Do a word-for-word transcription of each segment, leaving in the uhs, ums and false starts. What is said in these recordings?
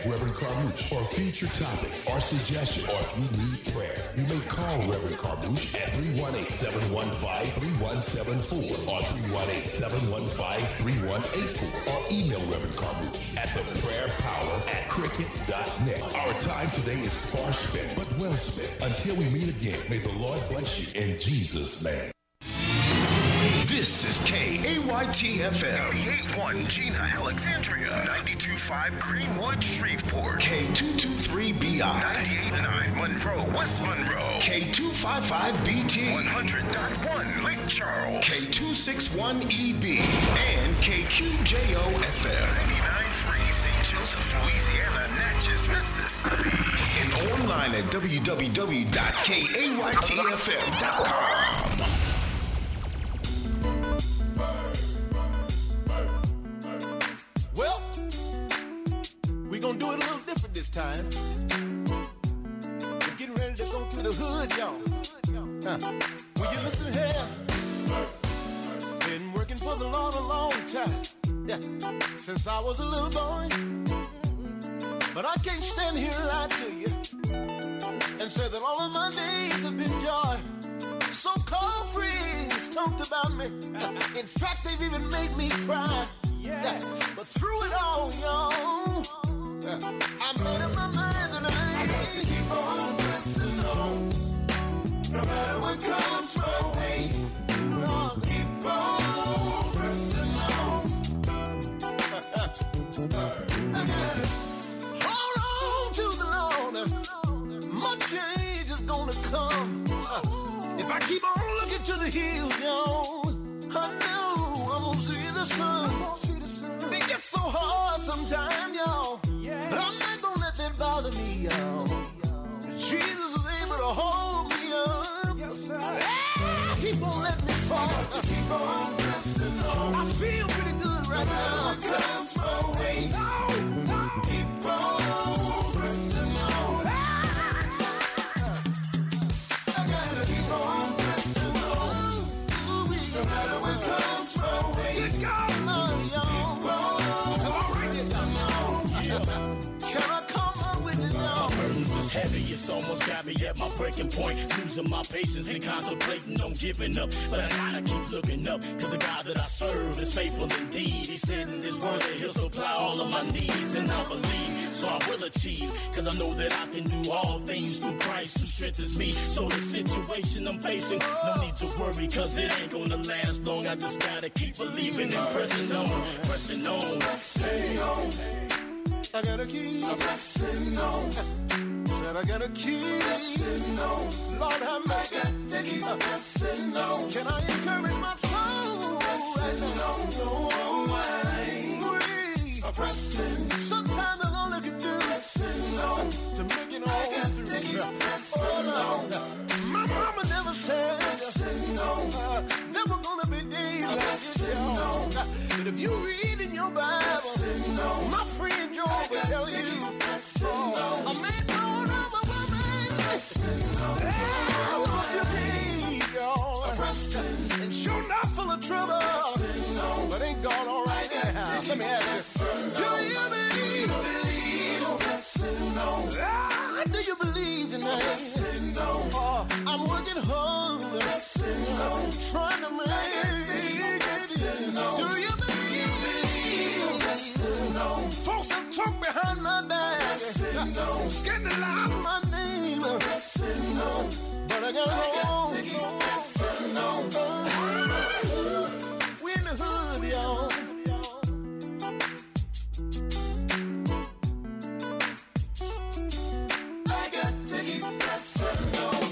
Contact Reverend Carmouche for future topics or suggestions, or if you need prayer, you may call Reverend Carmouche at three one eight, seven one five, three one seven four or three one eight, seven one five, three one eight four, or email Reverend Carmouche at the prayer power at cricket dot net. Our time today is sparse spent, but well spent. Until we meet again, may the Lord bless you in Jesus' name. This is K A Y T F M, eighty-eight point one Gina, Alexandria, ninety-two point five Greenwood, Shreveport, K two two three B I, ninety-eight point nine Monroe, West Monroe, K two five five B T, one hundred point one Lake Charles, K two six one E B, and K Q J O F M, ninety-nine point three Saint Joseph, Louisiana, Natchez, Mississippi, and online at w w w dot k a y t f m dot com. Well, we're gonna do it a little different this time. We're getting ready to go to the hood, y'all. Huh. Will you listen here? Been working for the Lord a long time. Yeah. Since I was a little boy. But I can't stand here and lie to you and say that all of my days have been joy. So-called friends talked about me. In fact, they've even made me cry. Yeah. But through it all, y'all, I made up my mind that I, I got to keep on pressing on. No matter what comes my way, Lord, keep on pressing on. I gotta hold on to the Lord. My change is gonna come. If I keep on looking to the hills, y'all, I know I'm gonna see the sun. They get so hard sometimes, y'all. But I'm not gonna let that bother me, y'all. Jesus is able to hold me up. Yes, sir. Ah, he won't let me fall. I keep on pressing on. I feel pretty good right now. It comes my way. Oh, oh. Keep on pressing on. Ah, I gotta keep on pressing on. No matter what comes my way. Keep on, y'all. Keep on pressing on. Can I come up with it, y'all? My burdens is heavy, it's almost got me at my breaking point. Losing my patience and contemplating on giving up. But I gotta keep looking up, cause the God that I serve is faithful indeed. He said in his word that he'll supply all of my needs, and I believe, so I will achieve. Cause I know that I can do all things through Christ who strengthens me. So the situation I'm facing, no need to worry, cause it ain't gonna last long. I just gotta keep believing and pressing on, pressing on, pressing on. I gotta keep pressing on. Said I gotta keep pressing on. Lord have mercy. I got to keep pressing on. Can I encourage my soul? Pressing on. No way. Pressing. Sometimes that's all I can do. Pressing on. To make it all through. Pressing on. My mama never said pressing on. Uh, there were gonna be days like this, y'all. But if you read in your Bible, my friend Job will tell you, oh, a man born of a woman, I love you, need, y'all. And sure not full of trouble, but ain't God all right now? Let me ask you, do you believe? Ah, do you believe tonight? Oh, I'm working hard, trying to make it. Do you believe? Folks that talk behind my back, scandalize my name, but I gotta go on. We in the hood, y'all. I got to keep pressing on.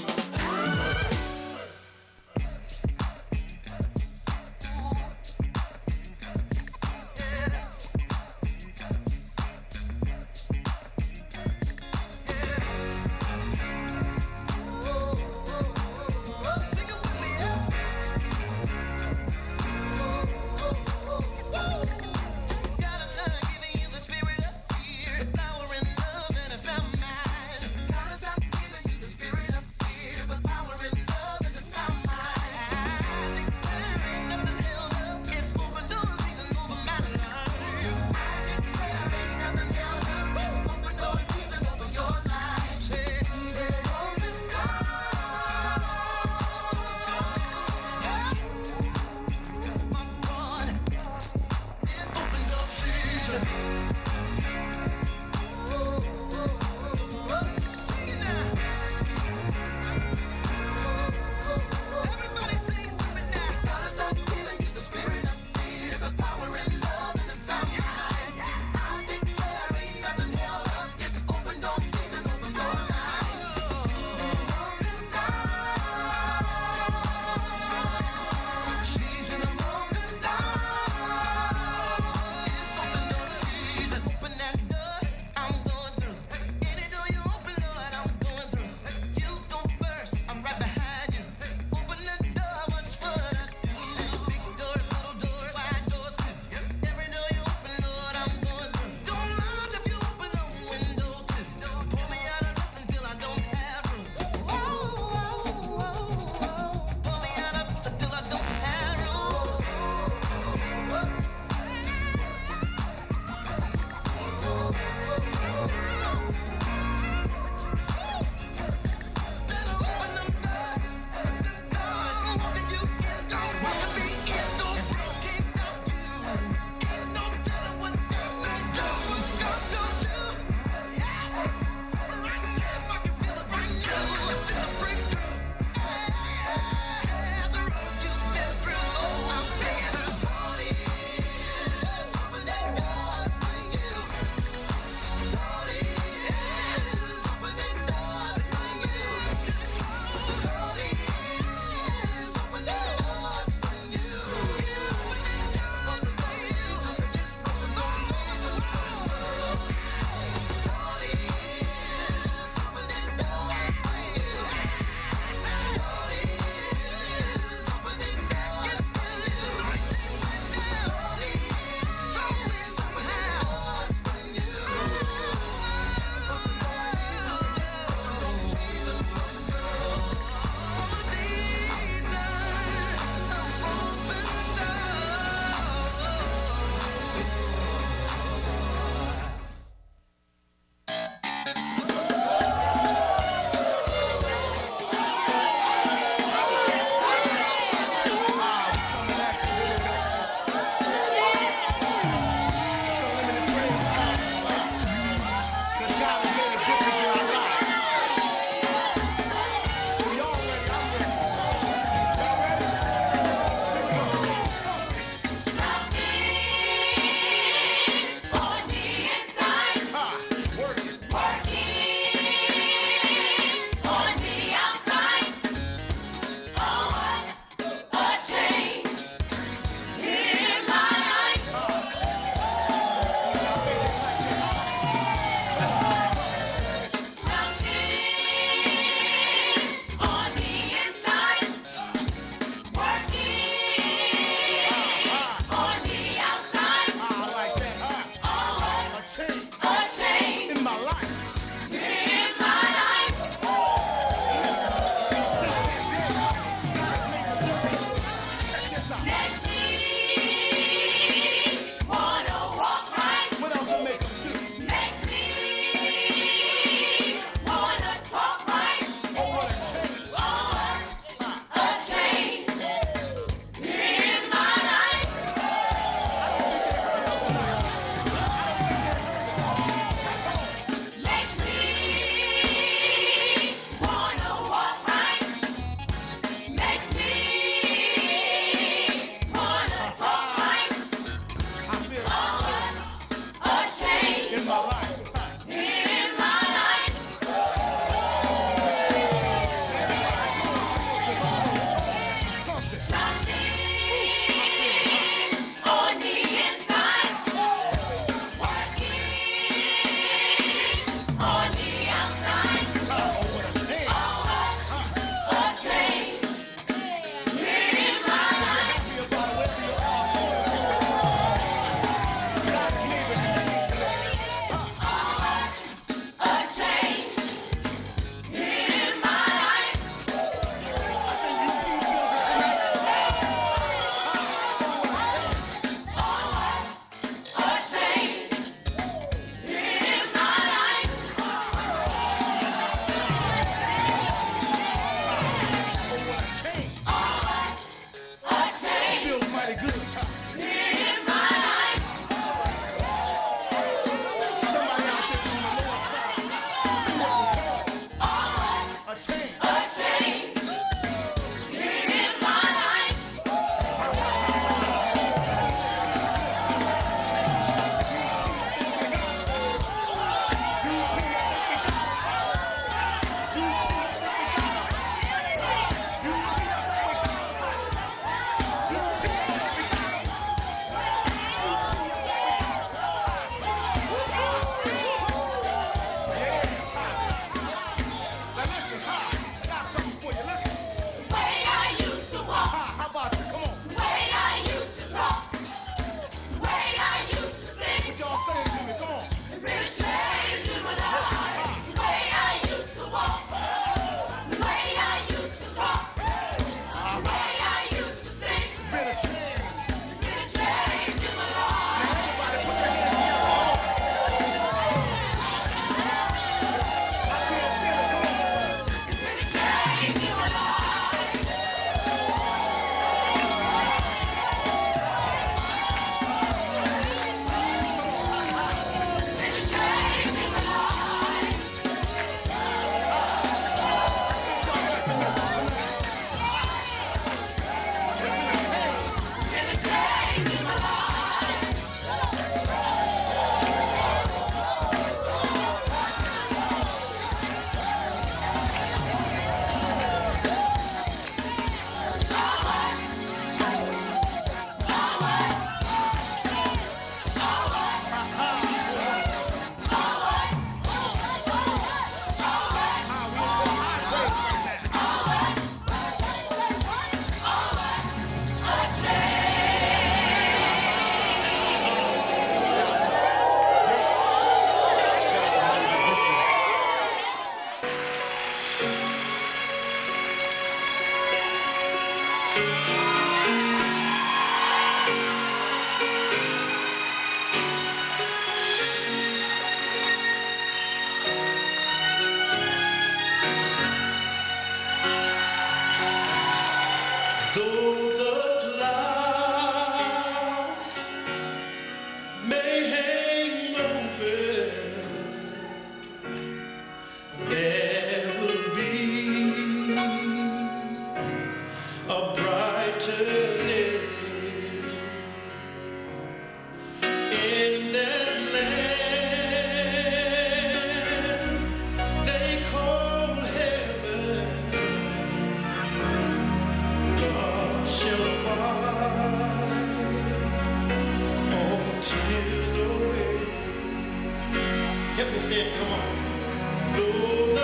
Help me say it, come on. Though the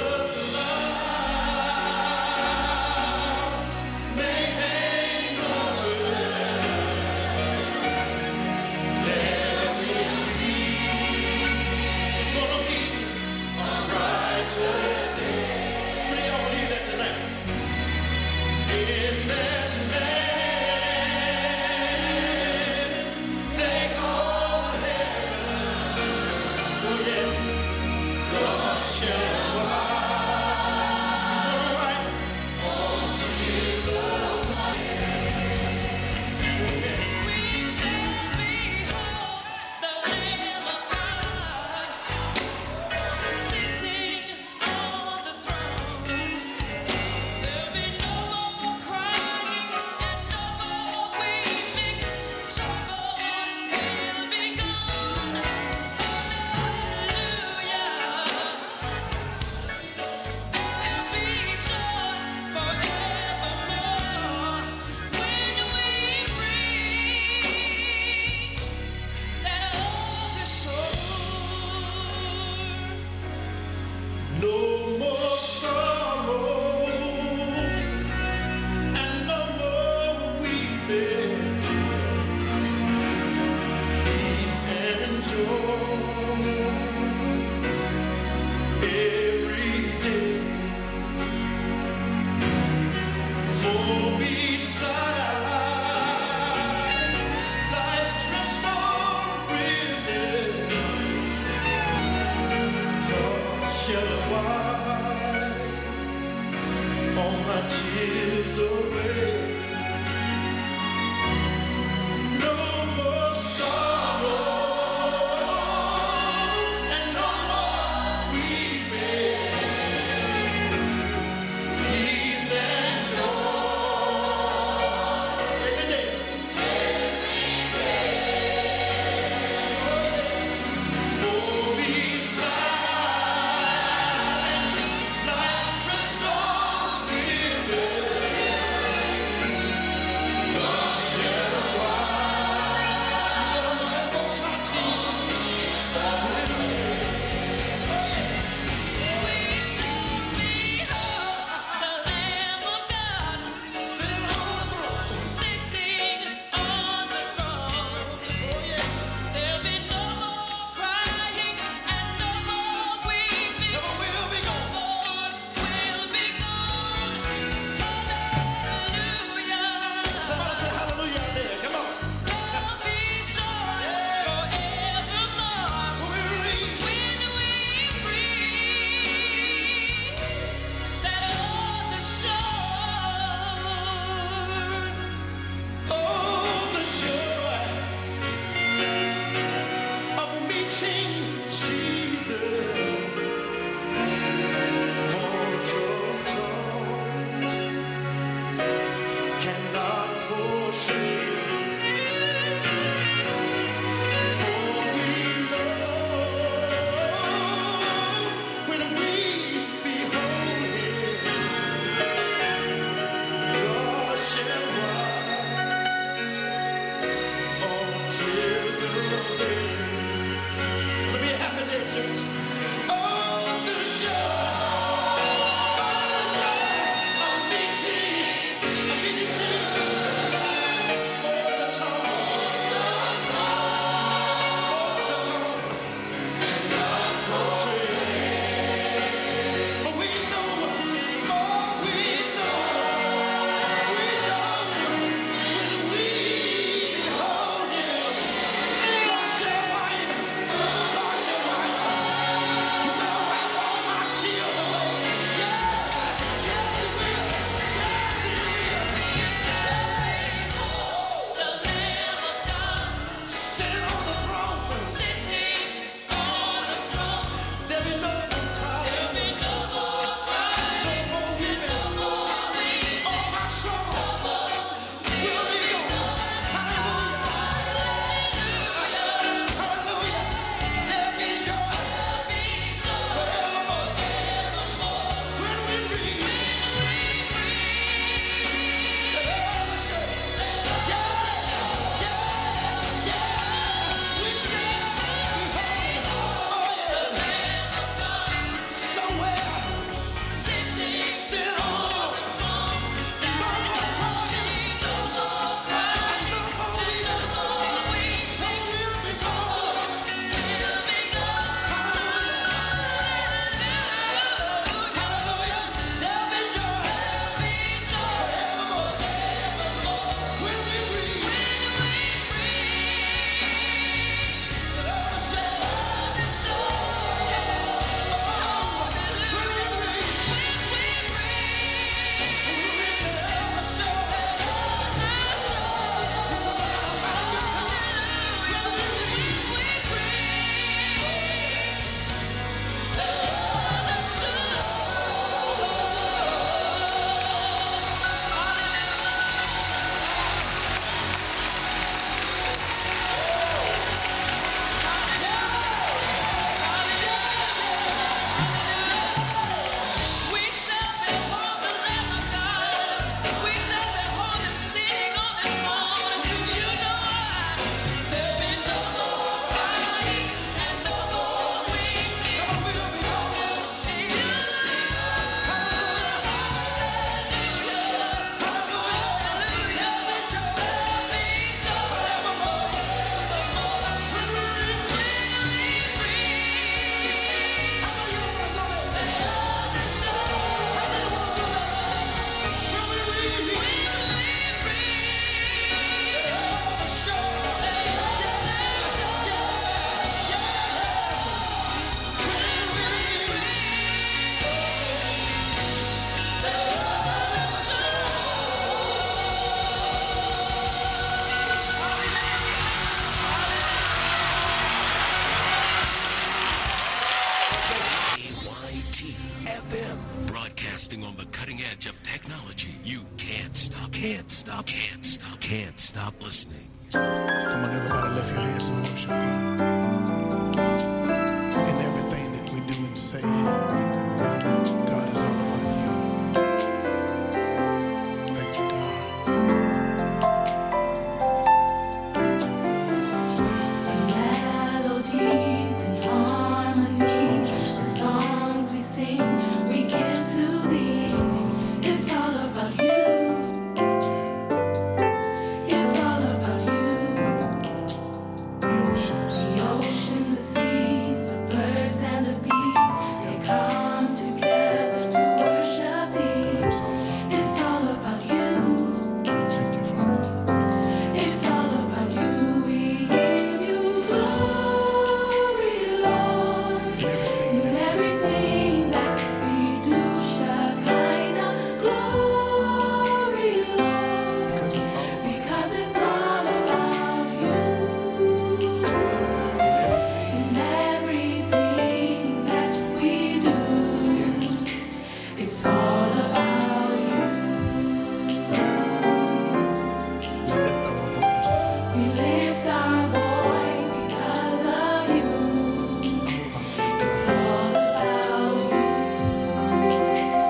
clouds may hang over, there will be, it's gonna be a brighter day. How many of y'all believe that tonight? In that land they call heaven, oh yes, God shall rise. He's gonna wipe all tears away. Oh yeah. We shall behold the Lamb of God sitting on the throne. There'll be no more crying and no more weeping. Trouble will be gone. Hallelujah. There'll be joy forevermore when we reach that other shore. No more sorrow and no more weeping. Peace and joy every day. For beside life's crystal river, God shall wipe all my tears away. No more sorrow and no more weeping. Peace and joy every day. Oh yes. For beside life's crystal river, broadcasting on the cutting edge of technology. You can't stop, can't stop, can't stop, can't stop listening. Come on, everybody, lift your hands and worship God. In everything that we do and say, God is all about you. Thank you, God. Melodies and harmonies, the songs we sing, we give to thee. It's all about you. It's all about you. The oceans, The ocean, the seas, the birds and the bees, they come together to worship thee. God is all about you. It's all about you. Thank you, Father. It's all about you. We give you glory, Lord. In everything In that everything that we do, Shekinah glory, Lord. because it's all about Because it's all about you. In everything that we do, it's all about you. we lift our voice. We lift our voice because of you. It's all about It's all about you.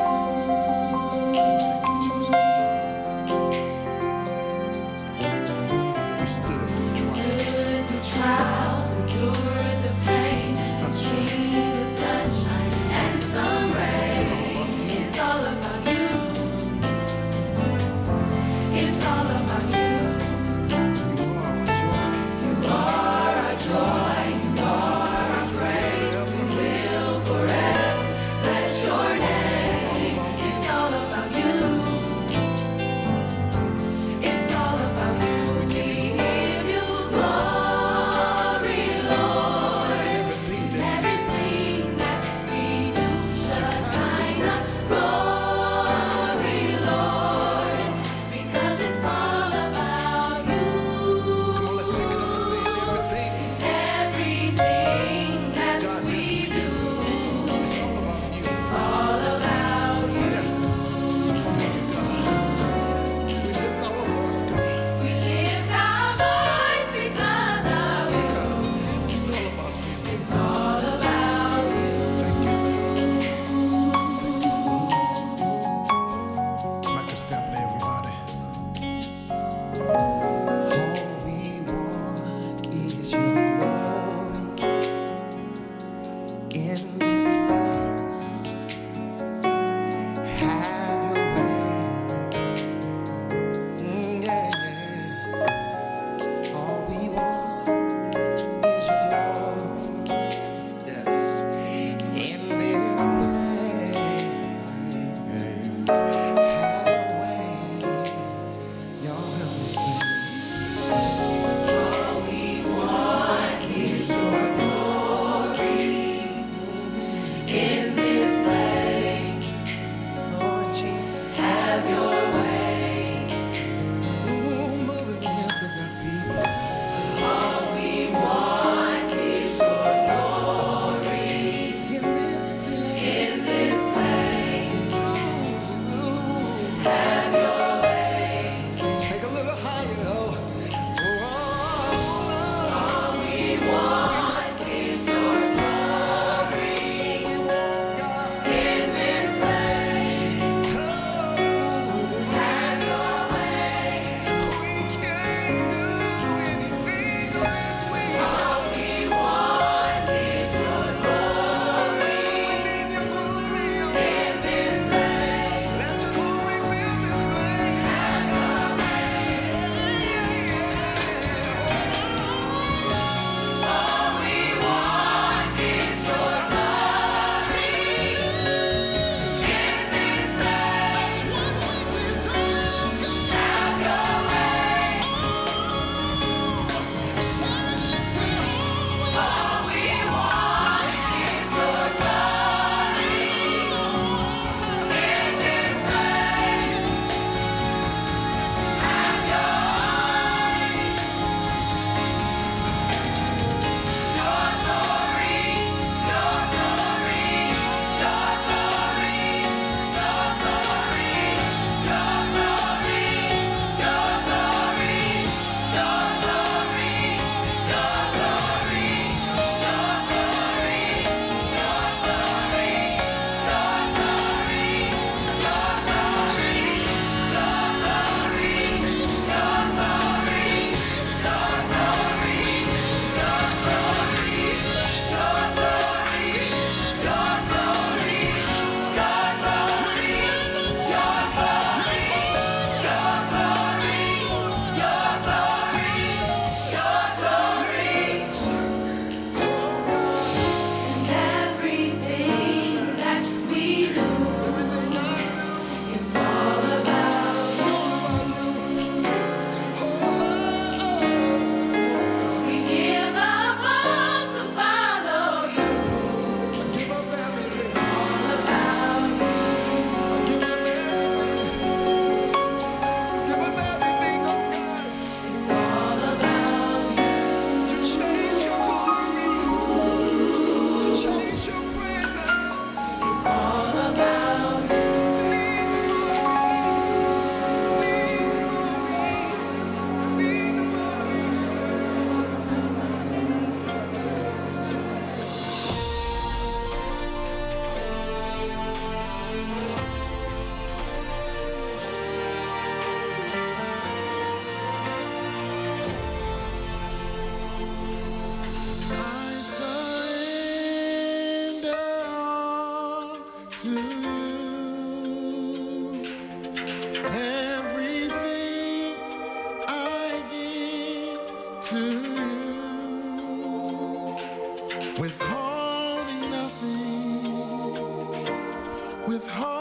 We stood through trials. Endured the trials, endured the pain, seen the sunshine and some rain. It's all about you. It's all about you. You are our joy. You are our joy. You are our praise. We will forever bless your name. It's all about you. It's all about you. We give you glory, Lord. Everything that Everything that we do, Shekinah glory, Lord. Because it's all about you. Come on, let's take it up and say it. Everything. Everything that God, we do, it's all about you. all about you. Thank you, God. We lift our voice, God. We lift our voice because of you. It's all about you. It's all about you. Thank you. Thank you, Father. Michael Stampley, everybody. All we want is your glory in this place. Have your way. Mm, yeah, yeah. All we want is your glory. Yes. In this place. Have your way. Y'all help me sing. All we want is your glory in this place. Lord Jesus. Have your way. Ooh, move in the midst of your people. All we want is your glory In this place. in this place. Ooh, Have your way. take a little higher. Oh, All we want is your glory so we want God. in this place. Oh, to you. Everything I give to you. Withholding nothing. Withholding